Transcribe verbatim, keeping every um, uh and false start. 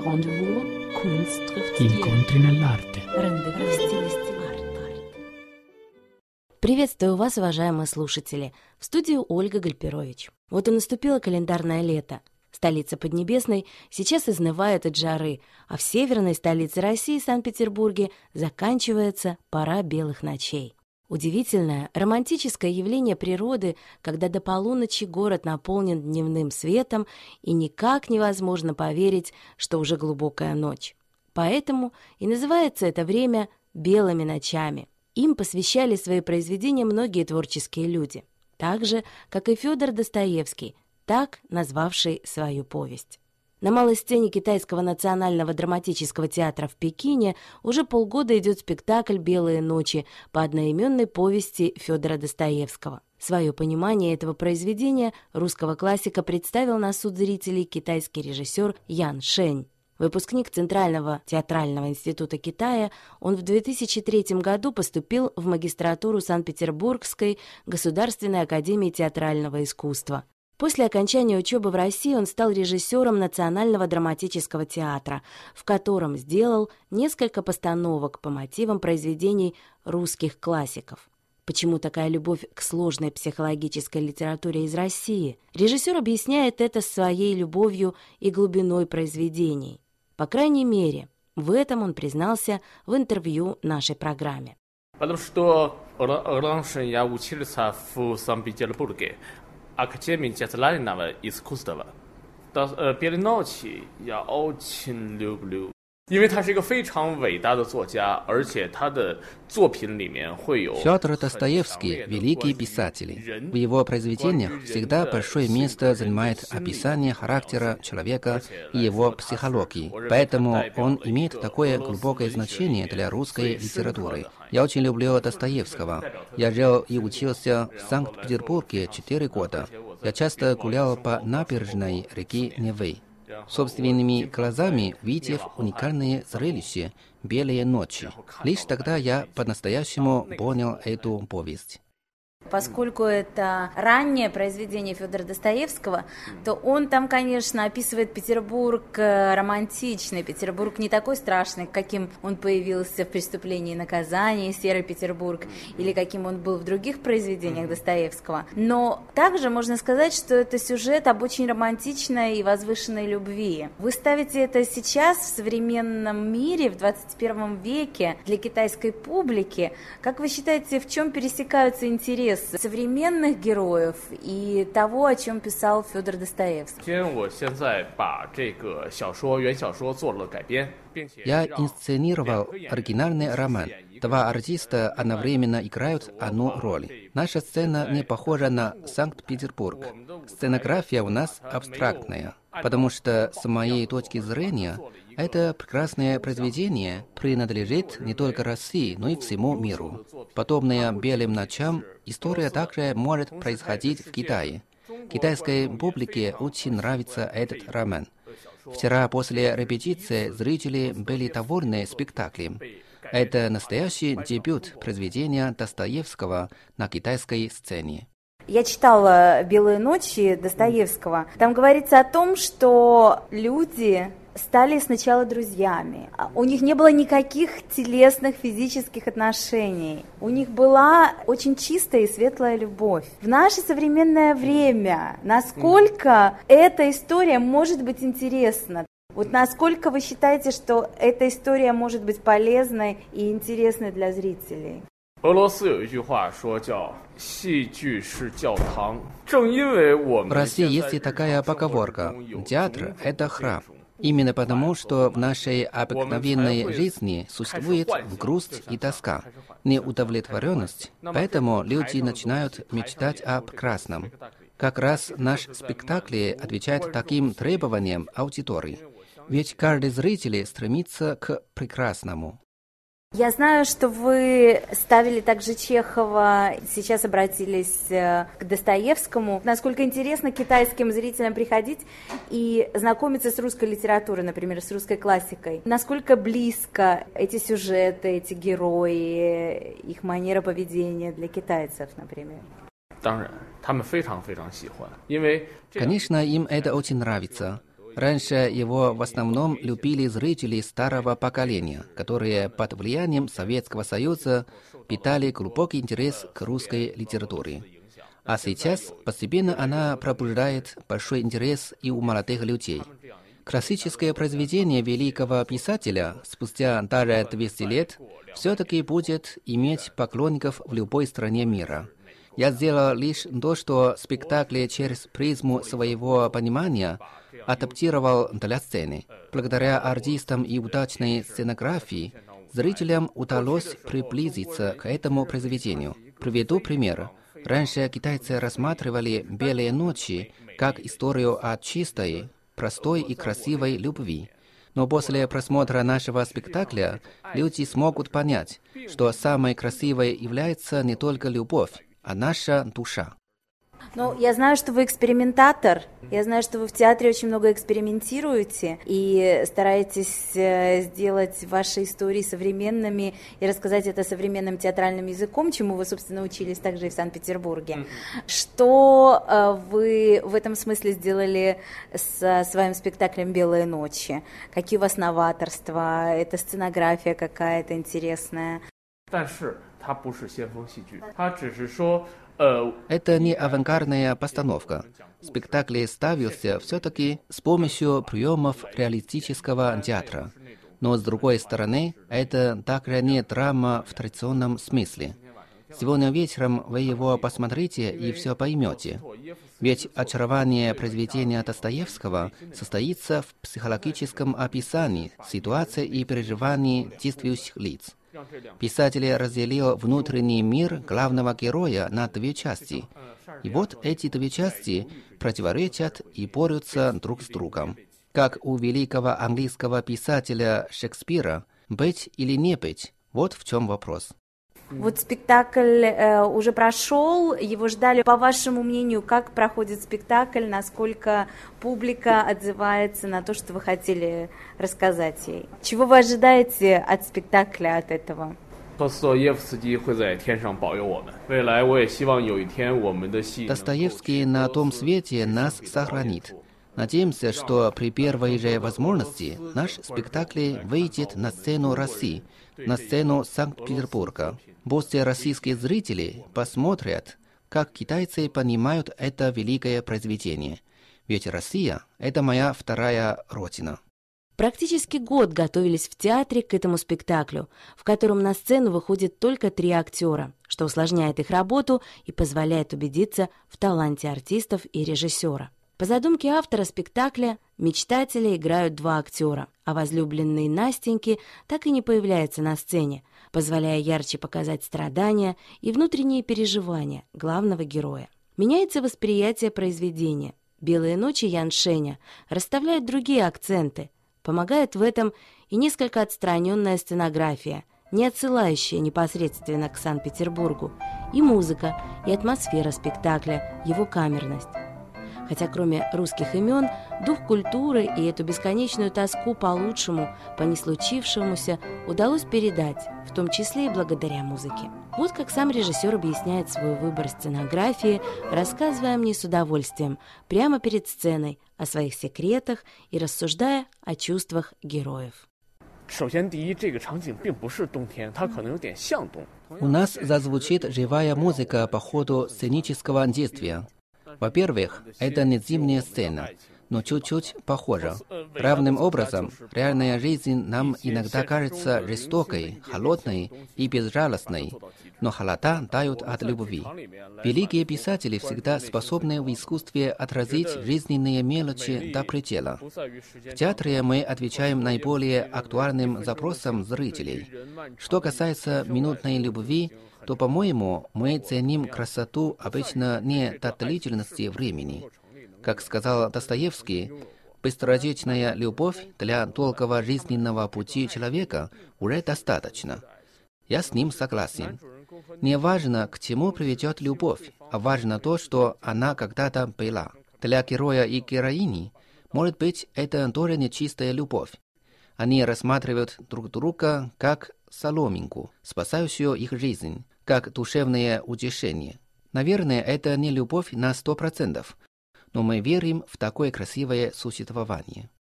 Rendezvous, Kunst trifft Incontri nell'arte. Приветствую вас, уважаемые слушатели. В студии Ольга Гальперович. Вот и наступило календарное лето. Столица Поднебесной сейчас изнывает от жары, а в северной столице России, Санкт-Петербурге, заканчивается пора белых ночей. Удивительное, романтическое явление природы, когда до полуночи город наполнен дневным светом, и никак невозможно поверить, что уже глубокая ночь. Поэтому и называется это время «белыми ночами». Им посвящали свои произведения многие творческие люди, так же, как и Фёдор Достоевский, так назвавший свою повесть. На малой сцене Китайского национального драматического театра в Пекине уже полгода идет спектакль «Белые ночи» по одноименной повести Фёдора Достоевского. Свое понимание этого произведения русского классика представил на суд зрителей китайский режиссер Ян Шэнь. Выпускник Центрального театрального института Китая, он в две тысячи третьем году поступил в магистратуру Санкт-Петербургской государственной академии театрального искусства. После окончания учебы в России он стал режиссером Национального драматического театра, в котором сделал несколько постановок по мотивам произведений русских классиков. Почему такая любовь к сложной психологической литературе из России? Режиссер объясняет это своей любовью и глубиной произведений. По крайней мере, в этом он признался в интервью нашей программе. Потому что раньше я учился в Санкт-Петербурге. Академия театрального искусства. «Белые ночи» я очень люблю. 因为他是一个非常伟大的作家，而且他的作品里面会有 Фёдор Достоевский – великий писатель. В его произведениях всегда большое место занимает описание характера человека и его психологии. Поэтому он имеет такое глубокое значение для русской литературы. Я очень люблю Достоевского. Я жил и учился в Санкт-Петербурге четыре года. Я часто гулял по набережной реки Невы. Собственными глазами увидев уникальное зрелище «Белые ночи». Лишь тогда я по-настоящему понял эту повесть. Поскольку это раннее произведение Фёдора Достоевского, то он там, конечно, описывает Петербург романтичный, Петербург не такой страшный, каким он появился в «Преступлении и наказании», «Серый Петербург», или каким он был в других произведениях Достоевского. Но также можно сказать, что это сюжет об очень романтичной и возвышенной любви. Вы ставите это сейчас в современном мире, в двадцать первом веке, для китайской публики. Как вы считаете, в чем пересекаются интересы современных героев и того, о чем писал Фёдор Достоевский? Я инсценировал оригинальный роман. Два артиста одновременно играют одну роль. Наша сцена не похожа на Санкт-Петербург. Сценография у нас абстрактная, потому что, с моей точки зрения, это прекрасное произведение принадлежит не только России, но и всему миру. Подобная «Белым ночам» история также может происходить в Китае. Китайской публике очень нравится этот роман. Вчера после репетиции зрители были довольны спектаклем. Это настоящий дебют произведения Достоевского на китайской сцене. Я читала «Белые ночи» Достоевского. Там говорится о том, что люди стали сначала друзьями. У них не было никаких телесных, физических отношений. У них была очень чистая и светлая любовь. В наше современное время насколько эта история может быть интересна? Вот насколько вы считаете, что эта история может быть полезной и интересной для зрителей? В России есть такая поговорка: «Театр – это храм». Именно потому, что в нашей обыкновенной жизни существует грусть и тоска, неудовлетворенность, поэтому люди начинают мечтать о прекрасном. Как раз наш спектакль отвечает таким требованиям аудитории. Ведь каждый зритель стремится к прекрасному. Я знаю, что вы ставили также Чехова, сейчас обратились к Достоевскому. Насколько интересно китайским зрителям приходить и знакомиться с русской литературой, например, с русской классикой. Насколько близко эти сюжеты, эти герои, их манера поведения для китайцев, например? Конечно, им это очень нравится. Раньше его в основном любили зрители старого поколения, которые под влиянием Советского Союза питали глубокий интерес к русской литературе. А сейчас постепенно она пробуждает большой интерес и у молодых людей. Классическое произведение великого писателя спустя даже двести лет все-таки будет иметь поклонников в любой стране мира. Я сделал лишь то, что спектакль через призму своего понимания адаптировал для сцены. Благодаря артистам и удачной сценографии зрителям удалось приблизиться к этому произведению. Приведу пример. Раньше китайцы рассматривали «Белые ночи» как историю о чистой, простой и красивой любви. Но после просмотра нашего спектакля люди смогут понять, что самой красивой является не только любовь, а наша душа. Ну, я знаю, что вы экспериментатор. Я знаю, что вы в театре очень много экспериментируете и стараетесь сделать ваши истории современными и рассказать это современным театральным языком, чему вы, собственно, учились также и в Санкт-Петербурге. Mm-hmm. Что э, вы в этом смысле сделали со своим спектаклем «Белые ночи»? Какие у вас новаторства? Это сценография какая-то интересная? Это не авангардная постановка. Спектакль ставился все-таки с помощью приемов реалистического театра. Но, с другой стороны, это также не драма в традиционном смысле. Сегодня вечером вы его посмотрите и все поймете. Ведь очарование произведения Достоевского состоится в психологическом описании ситуации и переживаний действующих лиц. Писатель разделил внутренний мир главного героя на две части. И вот эти две части противоречат и борются друг с другом. Как у великого английского писателя Шекспира «быть или не быть» – вот в чем вопрос. Вот спектакль э, уже прошел, его ждали. По вашему мнению, как проходит спектакль, насколько публика отзывается на то, что вы хотели рассказать ей? Чего вы ожидаете от спектакля, от этого? Достоевский на том свете нас сохранит. Надеемся, что при первой же возможности наш спектакль выйдет на сцену России, на сцену Санкт-Петербурга. Пусть российские зрители посмотрят, как китайцы понимают это великое произведение. Ведь Россия – это моя вторая родина. Практически год готовились в театре к этому спектаклю, в котором на сцену выходит только три актера, что усложняет их работу и позволяет убедиться в таланте артистов и режиссера. По задумке автора спектакля мечтатели играют два актера, а возлюбленный Настеньки так и не появляется на сцене, позволяя ярче показать страдания и внутренние переживания главного героя. Меняется восприятие произведения. «Белые ночи» Ян Шэня расставляет другие акценты. Помогает в этом и несколько отстраненная сценография, не отсылающая непосредственно к Санкт-Петербургу, и музыка, и атмосфера спектакля, его камерность. Хотя кроме русских имен, дух культуры и эту бесконечную тоску по лучшему, по неслучившемуся удалось передать, в том числе и благодаря музыке. Вот как сам режиссер объясняет свой выбор сценографии, рассказывая мне с удовольствием, прямо перед сценой, о своих секретах и рассуждая о чувствах героев. У нас зазвучит живая музыка по ходу сценического действия. Во-первых, это не зимняя сцена, но чуть-чуть похожа. Равным образом, реальная жизнь нам иногда кажется жестокой, холодной и безжалостной, но холода дают от любви. Великие писатели всегда способны в искусстве отразить жизненные мелочи до предела. В театре мы отвечаем наиболее актуальным запросам зрителей. Что касается минутной любви, то, по-моему, мы ценим красоту обычно не до длительности времени. Как сказал Достоевский, быстротечная любовь для долгого жизненного пути человека уже достаточно. Я с ним согласен. Не важно, к чему приведет любовь, а важно то, что она когда-то была. Для героя и героини, может быть, это тоже нечистая любовь. Они рассматривают друг друга как соломинку, спасающую их жизнь, как душевное утешение. Наверное, это не любовь на сто процентов, но мы верим в такое красивое существование.